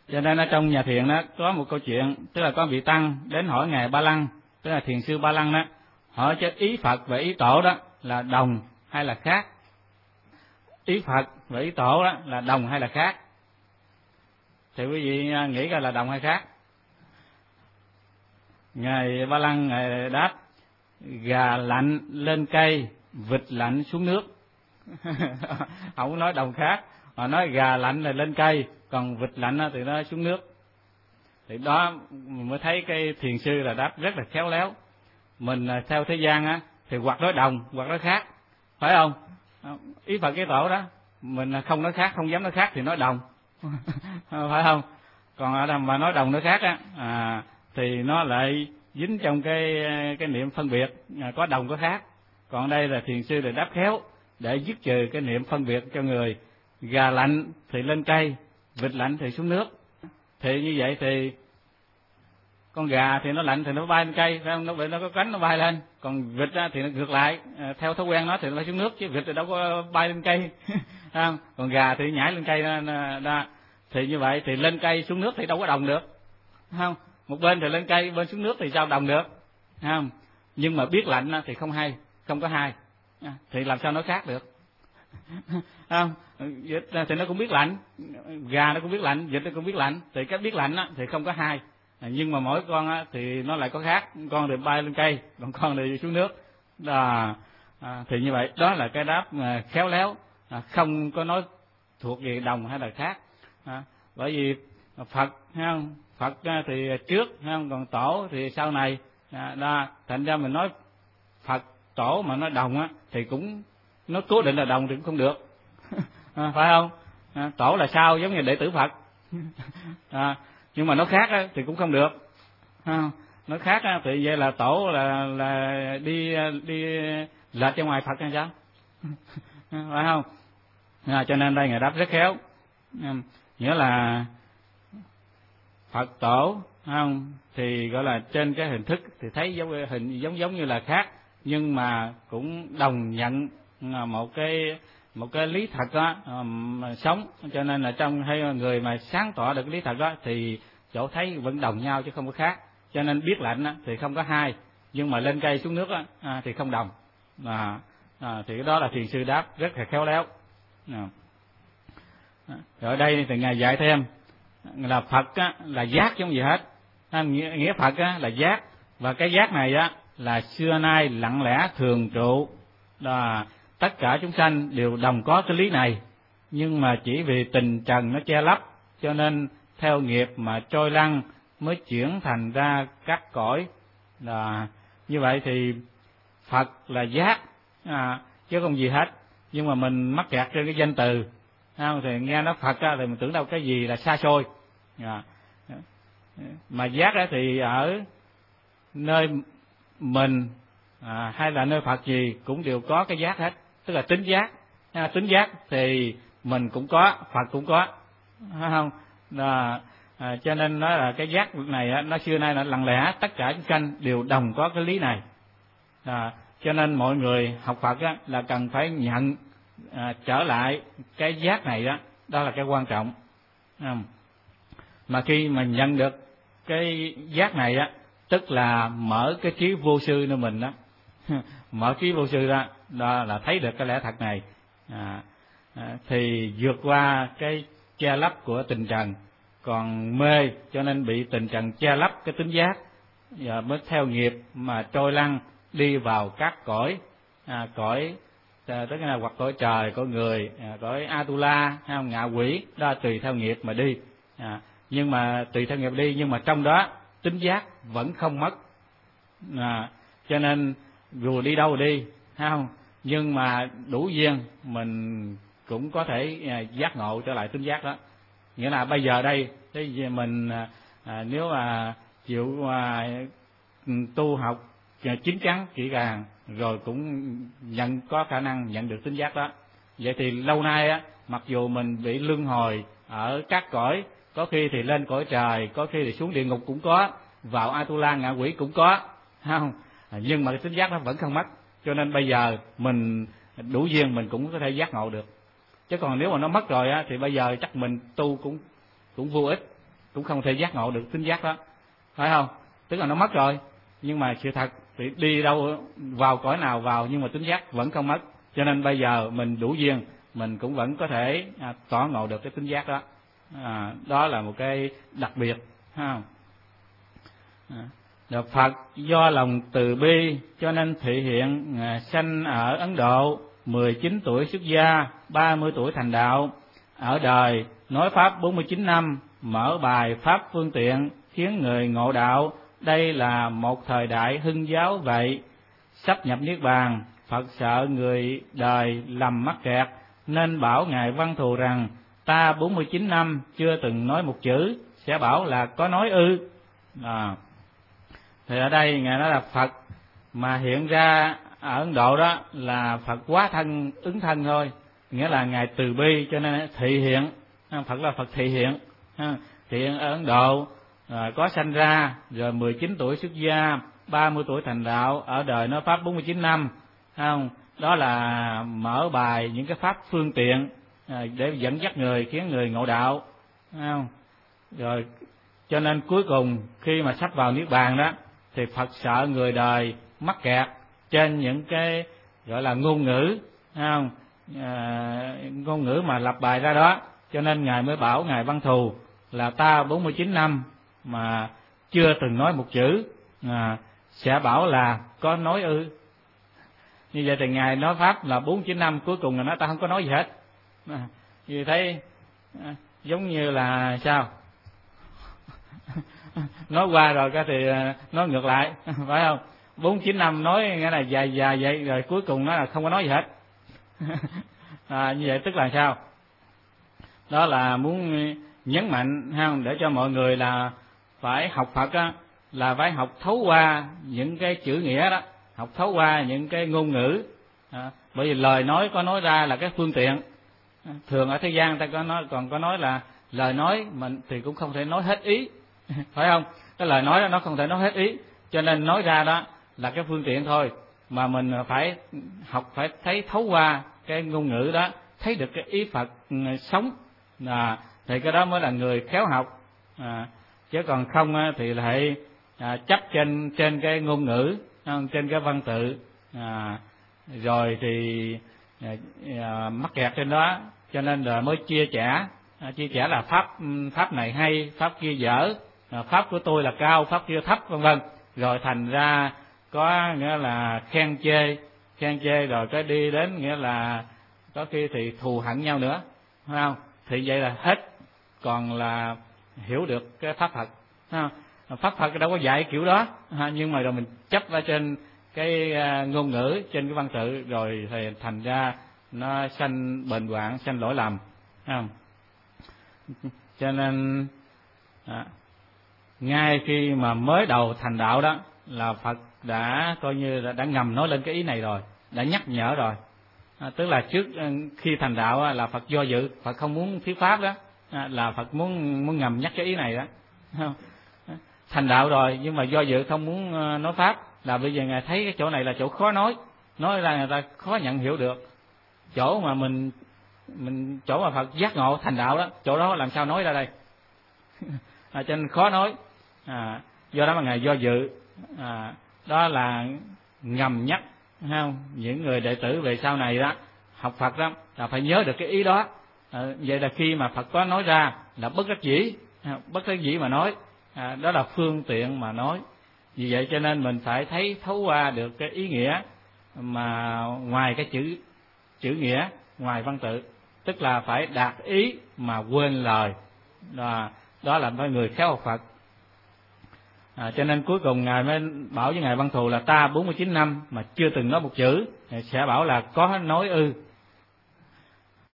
Cho nên ở trong nhà thiền đó có một câu chuyện, tức là có vị tăng đến hỏi ngài Ba Lăng, tức là thiền sư Ba Lăng đó, hỏi cho ý Phật và ý Tổ đó là đồng hay là khác. Ý Phật và ý Tổ đó là đồng hay là khác? Thì quý vị nghĩ coi là đồng hay khác? Ngài Ba Lăng ngài đáp: gà lạnh lên cây, vịt lạnh xuống nước. Không nói đồng khác, mà nói gà lạnh là lên cây, còn vịt lạnh thì nó xuống nước. Thì đó mới thấy cái thiền sư là đáp rất là khéo léo. Mình theo thế gian á thì hoặc nói đồng hoặc nói khác, phải không? Ý Phật cái Tổ đó mình không nói khác, không dám nói khác thì nói đồng. Phải không? Còn ở đây mà nói đồng nói khác á thì nó lại dính trong cái niệm phân biệt, có đồng có khác. Còn đây là thiền sư là đáp khéo để dứt trừ cái niệm phân biệt cho người. Gà lạnh thì lên cây, vịt lạnh thì xuống nước. Thì như vậy thì con gà thì nó lạnh thì nó bay lên cây, phải không? Nó có cánh nó bay lên. Còn vịt thì nó ngược lại, theo thói quen nó thì nó bay xuống nước, chứ vịt thì đâu có bay lên cây. Không? Còn gà thì nhảy lên cây đó. Thì như vậy thì lên cây xuống nước thì đâu có đồng được, không? Một bên thì lên cây, bên xuống nước thì sao đồng được, không? Nhưng mà biết lạnh thì không hay, không có hai, thì làm sao nói khác được? Không? Vịt thì nó cũng biết lạnh, gà nó cũng biết lạnh, vịt nó cũng biết lạnh, thì cái biết lạnh thì không có hai, nhưng mà mỗi con thì nó lại có khác, con thì bay lên cây, còn con thì xuống nước. Thì như vậy đó là cái đáp khéo léo, không có nói thuộc về đồng hay là khác. Bởi vì Phật, không? Phật thì trước, không? Còn Tổ thì sau này. Thành ra mình nói Phật Tổ mà nói đồng thì cũng nó cố định là đồng thì cũng không được. Phải không? Tổ là sao, giống như đệ tử Phật. Nhưng mà nó khác thì cũng không được. Nó khác thì vậy là Tổ là đi lệch ra ngoài Phật hay sao? Phải không? Cho nên đây ngài đáp rất khéo. Nghĩa là Phật Tổ, không? Thì gọi là trên cái hình thức thì thấy giống như là khác, nhưng mà cũng đồng nhận một cái lý thật đó sống. Cho nên là trong hai người mà sáng tỏ được lý thật đó thì chỗ thấy vẫn đồng nhau chứ không có khác. Cho nên biết lạnh thì không có hai, nhưng mà lên cây xuống nước thì không đồng. Thì cái đó là thiền sư đáp rất là khéo léo. Rồi ở đây thì ngài dạy thêm là Phật là giác chứ không gì hết. Nghĩa Phật là giác, và cái giác này là xưa nay lặng lẽ thường trụ. Tất cả chúng sanh đều đồng có cái lý này, nhưng mà chỉ vì tình trần nó che lấp, cho nên theo nghiệp mà trôi lăn mới chuyển thành ra các cõi. Như vậy thì Phật là giác chứ không gì hết. Nhưng mà mình mắc kẹt trên cái danh từ, thì nghe nó Phật thì mình tưởng đâu cái gì là xa xôi. Mà giác thì ở nơi mình hay là nơi Phật gì cũng đều có cái giác hết, tức là tính giác. Tính giác thì mình cũng có, Phật cũng có, phải không? Cho nên nói là cái giác này nó xưa nay là lặng lẽ, tất cả chúng sanh đều đồng có cái lý này. Cho nên mọi người học Phật là cần phải nhận trở lại cái giác này đó là cái quan trọng. Mà khi mà nhận được cái giác này tức là mở cái trí vô sư nơi mình mở trí vô sư ra, đó là thấy được cái lẽ thật này, thì vượt qua cái che lấp của tình trần. Còn mê cho nên bị tình trần che lấp cái tính giác, và mới theo nghiệp mà trôi lăn đi vào các cõi, tức là hoặc cõi trời, cõi người, cõi Atula hay ngạ quỷ, đó tùy theo nghiệp mà đi. Nhưng mà tùy theo nghiệp đi, nhưng mà trong đó tính giác vẫn không mất. Cho nên dù đi đâu đi, không, nhưng mà đủ duyên mình cũng có thể giác ngộ trở lại tính giác đó. Nghĩa là bây giờ đây thì mình nếu mà chịu tu học chín chắn kỹ càng rồi cũng có khả năng nhận được tính giác đó. Vậy thì lâu nay mặc dù mình bị luân hồi ở các cõi, có khi thì lên cõi trời, có khi thì xuống địa ngục cũng có, vào Atula ngạ quỷ cũng có, không? Nhưng mà cái tính giác nó vẫn không mất. Cho nên bây giờ mình đủ duyên mình cũng có thể giác ngộ được. Chứ còn nếu mà nó mất rồi thì bây giờ chắc mình tu cũng vô ích. cũng không thể giác ngộ được tính giác đó, phải không? Tức là nó mất rồi, nhưng mà sự thật thì đi đâu vào cõi nào vào, nhưng mà tính giác vẫn không mất. Cho nên bây giờ mình đủ duyên, mình cũng vẫn có thể tỏ ngộ được cái tính giác đó. Đó là một cái đặc biệt, ha. Được Phật do lòng từ bi cho nên thị hiện sanh ở Ấn Độ, 19 tuổi xuất gia, 30 tuổi thành đạo. Ở đời nói pháp 49 năm, mở bài pháp phương tiện khiến người ngộ đạo. Đây là một thời đại hưng giáo vậy. Sắp nhập niết bàn, Phật sợ người đời lầm mắc kẹt, nên bảo ngài Văn Thù rằng: ta 49 năm chưa từng nói một chữ, sẽ bảo là có nói ư? Thì ở đây ngài nói là Phật mà hiện ra ở Ấn Độ đó là Phật quá thân ứng thân thôi, nghĩa là ngài từ bi cho nên thị hiện. Phật là Phật thị hiện, thị hiện ở Ấn Độ, có sanh ra, rồi 19 tuổi xuất gia, 30 tuổi thành đạo, ở đời nói pháp 49 năm, không? Đó là mở bài những cái pháp phương tiện để dẫn dắt người, khiến người ngộ đạo, không? Rồi cho nên cuối cùng khi mà sắp vào niết bàn đó, thì Phật sợ người đời mắc kẹt trên những cái gọi là ngôn ngữ, không? Ngôn ngữ mà lập bài ra đó, cho nên ngài mới bảo ngài Văn Thù là ta 49 năm mà chưa từng nói một chữ, sẽ bảo là có nói ư? Như vậy thì ngài nói pháp là 49 năm, cuối cùng là nói ta không có nói gì hết. Như thấy giống như là sao? Nói qua rồi cái thì nói ngược lại, phải không? 49 năm nói nghĩa là dài dài vậy, rồi cuối cùng nó là không có nói gì hết. Như vậy tức là sao? Đó là muốn nhấn mạnh, không, để cho mọi người là phải học Phật á, là phải học thấu qua những cái chữ nghĩa đó, học thấu qua những cái ngôn ngữ. Bởi vì lời nói có nói ra là cái phương tiện. Thường ở thế gian ta còn có nói là lời nói mình thì cũng không thể nói hết ý, phải không? Cái lời nói đó nó không thể nói hết ý, cho nên nói ra đó là cái phương tiện thôi, mà mình phải học, phải thấy thấu qua cái ngôn ngữ đó, thấy được cái ý Phật sống, thì cái đó mới là người khéo học. Chứ còn không thì lại chấp trên cái ngôn ngữ, trên cái văn tự, rồi thì mắc kẹt trên đó, cho nên là mới chia sẻ là pháp này hay, pháp kia dở, pháp của tôi là cao, pháp kia thấp, vân vân, rồi thành ra có nghĩa là khen chê rồi cái đi đến nghĩa là có khi thì thù hận nhau nữa, phải không? Thì vậy là hết còn là hiểu được cái pháp Phật, pháp Phật đâu có dạy kiểu đó, nhưng mà rồi mình chấp ở trên cái ngôn ngữ, trên cái văn tự, rồi thì thành ra nó sanh bệnh hoạn, sanh lỗi lầm, không? Cho nên ngay khi mà mới đầu thành đạo đó là Phật đã coi như là đã ngầm nói lên cái ý này rồi, đã nhắc nhở rồi. Tức là trước khi thành đạo là Phật do dự, Phật không muốn thuyết pháp đó, là Phật muốn ngầm nhắc cái ý này đó. Thành đạo rồi nhưng mà do dự không muốn nói pháp, là bây giờ ngài thấy cái chỗ này là chỗ khó nói ra người ta khó nhận hiểu được. Chỗ mà mình chỗ mà Phật giác ngộ thành đạo đó, chỗ đó làm sao nói ra đây? Cho nên khó nói. Do đó mà ngài do dự. Đó là ngầm nhắc, không? Những người đệ tử về sau này đó học Phật đó là phải nhớ được cái ý đó. Vậy là khi mà Phật có nói ra là bất đắc dĩ mà nói, đó là phương tiện mà nói. Vì vậy cho nên mình phải thấy thấu qua được cái ý nghĩa mà ngoài cái chữ nghĩa, ngoài văn tự, tức là phải đạt ý mà quên lời. Đó là mấy người khéo học Phật. Cho nên cuối cùng ngài mới bảo với ngài Văn Thù là ta 49 năm mà chưa từng nói một chữ, sẽ bảo là có nói ư?